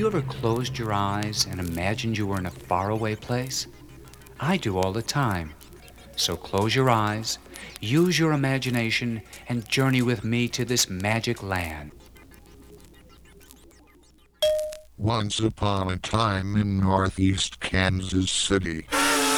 you ever closed your eyes and imagined you were in a faraway place? I do all the time. So close your eyes, use your imagination, and journey with me to this magic land. Once upon a time in northeast Kansas City.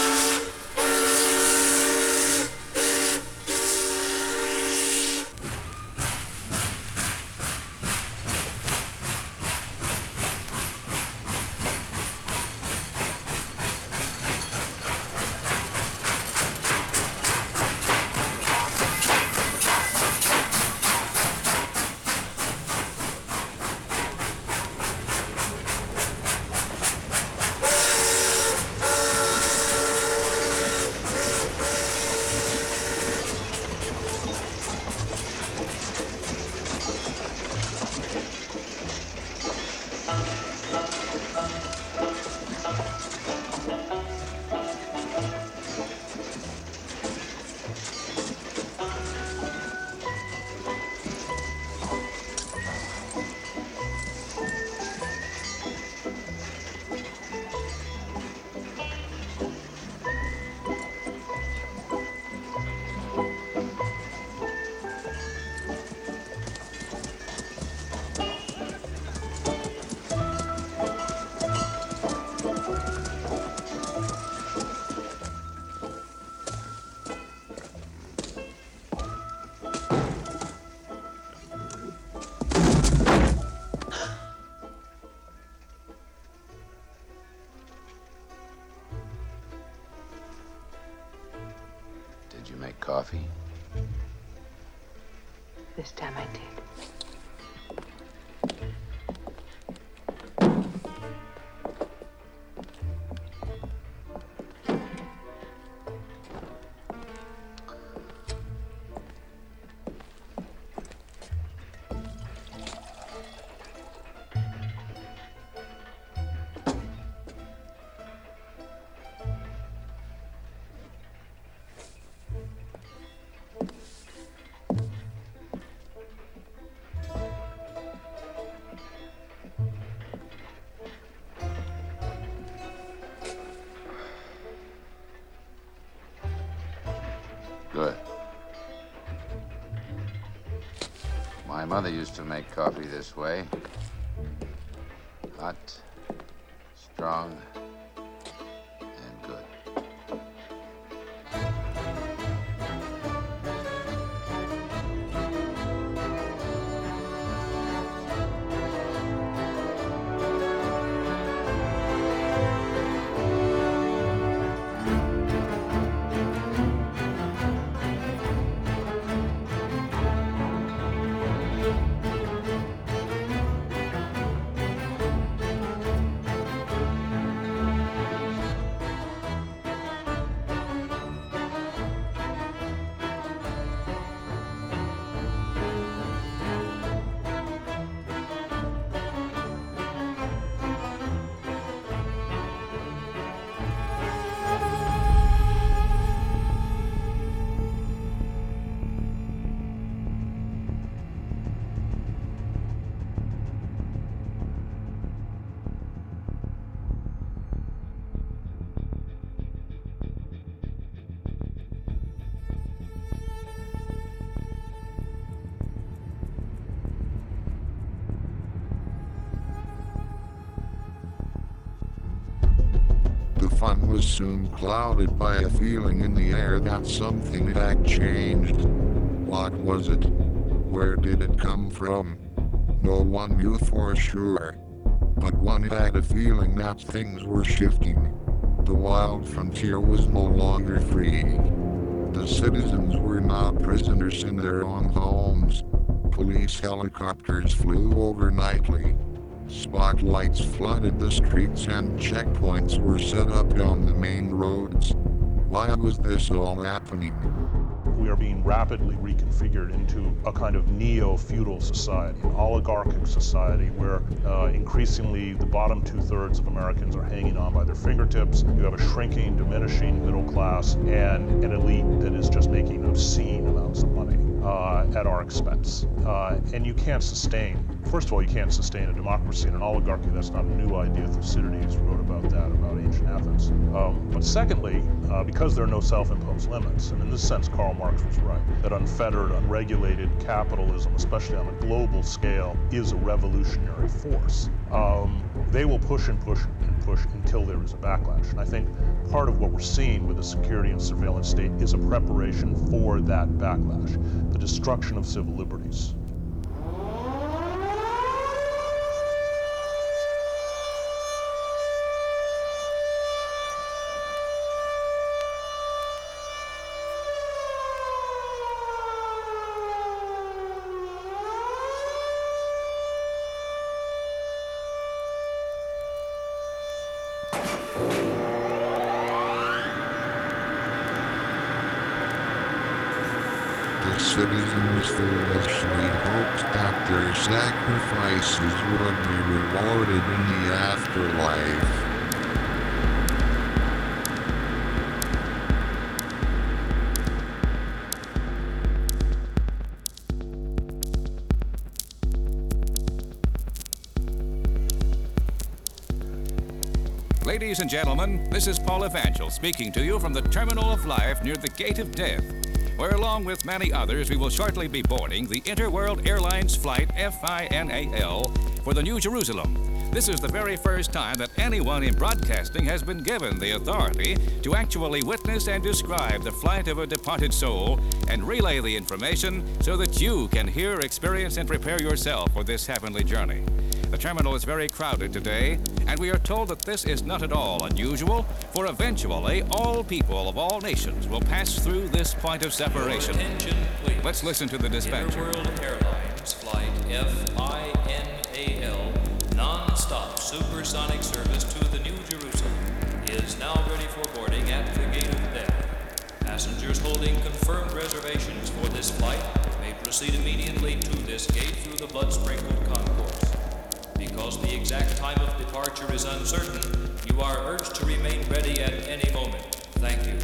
Did you make coffee? This time I did. Good. My mother used to make coffee this way. Hot, strong, and good. The fun was soon clouded by a feeling in the air that something had changed. What was it? Where did it come from? No one knew for sure. But one had a feeling that things were shifting. The wild frontier was no longer free. The citizens were now prisoners in their own homes. Police helicopters flew over nightly. Spotlights flooded the streets and checkpoints were set up on the main roads. Why was this all happening? We are being rapidly reconfigured into a kind of neo-feudal society, an oligarchic society where increasingly the bottom two-thirds of Americans are hanging on by their fingertips. You have a shrinking, diminishing middle class and an elite that is just making obscene amounts of money. at our expense. And you can't sustain, first of all, you can't sustain a democracy and an oligarchy. That's not a new idea. Thucydides wrote about that, about ancient Athens. But secondly, because there are no self-imposed limits, and in this sense, Karl Marx was right, that unfettered, unregulated capitalism, especially on a global scale, is a revolutionary force. They will push and push and push until there is a backlash. And I think part of what we're seeing with the security and surveillance state is a preparation for that backlash, the destruction of civil liberties. The citizens foolishly hoped that their sacrifices would be rewarded in the afterlife. Ladies and gentlemen, this is Paul Evangel speaking to you from the Terminal of Life near the Gate of Death, where along with many others we will shortly be boarding the Interworld Airlines flight FINAL for the New Jerusalem. This is the very first time that anyone in broadcasting has been given the authority to actually witness and describe the flight of a departed soul and relay the information so that you can hear, experience, and prepare yourself for this heavenly journey. The terminal is very crowded today, and we are told that this is not at all unusual, for eventually all people of all nations will pass through this point of separation. Attention, please. Let's listen to the dispatcher. Interworld Airlines Flight FINAL non-stop supersonic service to the New Jerusalem is now ready for boarding at the Gate of Death. Passengers holding confirmed reservations for this flight may proceed immediately to this gate through the blood-sprinkled concourse. Because the exact time of departure is uncertain, you are urged to remain ready at any moment. Thank you.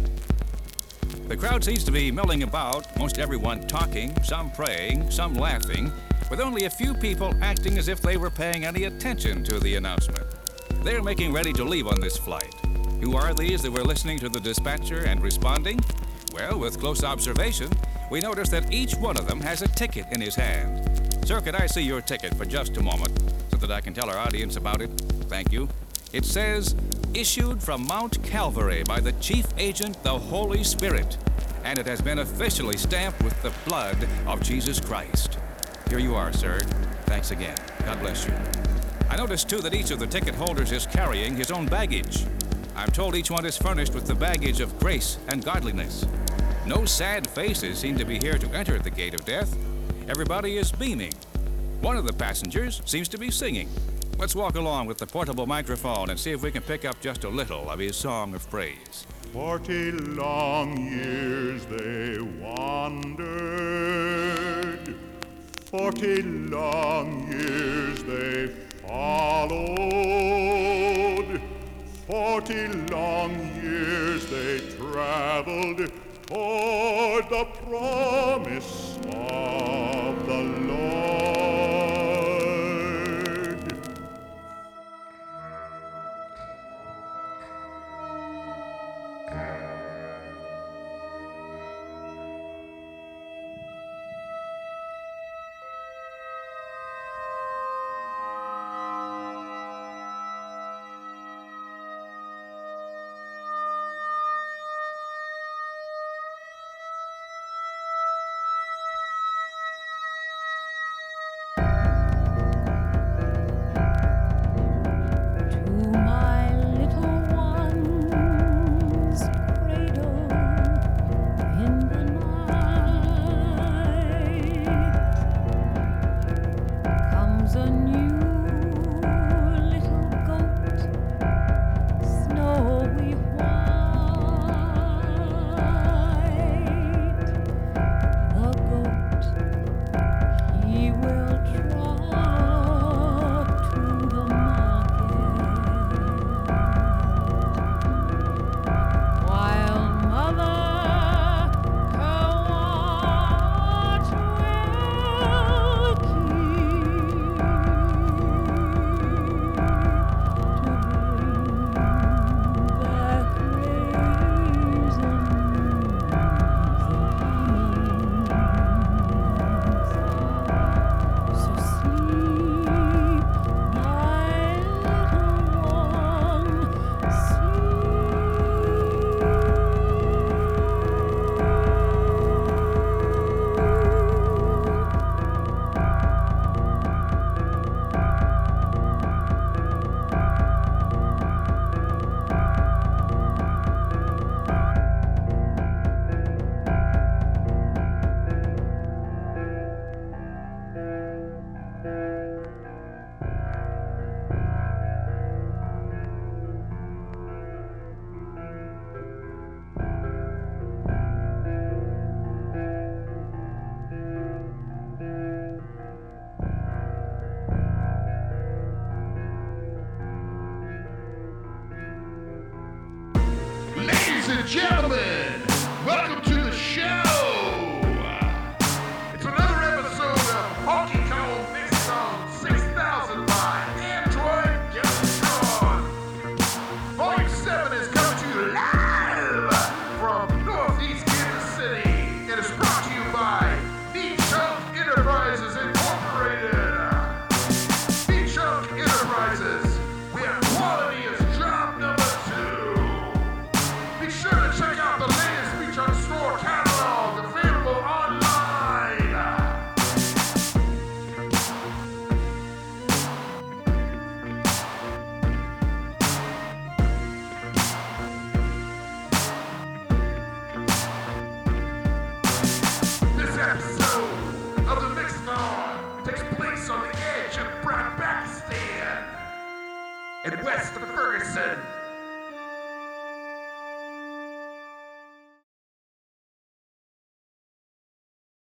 The crowd seems to be milling about, most everyone talking, some praying, some laughing, with only a few people acting as if they were paying any attention to the announcement. They're making ready to leave on this flight. Who are these that were listening to the dispatcher and responding? Well, with close observation, we notice that each one of them has a ticket in his hand. Sir, could I see your ticket for just a moment so that I can tell our audience about it? Thank you. It says, issued from Mount Calvary by the Chief Agent, the Holy Spirit, and it has been officially stamped with the blood of Jesus Christ. Here you are, sir. Thanks again. God bless you. I noticed, too, that each of the ticket holders is carrying his own baggage. I'm told each one is furnished with the baggage of grace and godliness. No sad faces seem to be here to enter the Gate of Death. Everybody is beaming. One of the passengers seems to be singing. Let's walk along with the portable microphone and see if we can pick up just a little of his song of praise. 40 long years they wandered, 40 long years they followed, 40 long years they traveled toward the promise of the Lord. and west of Ferguson.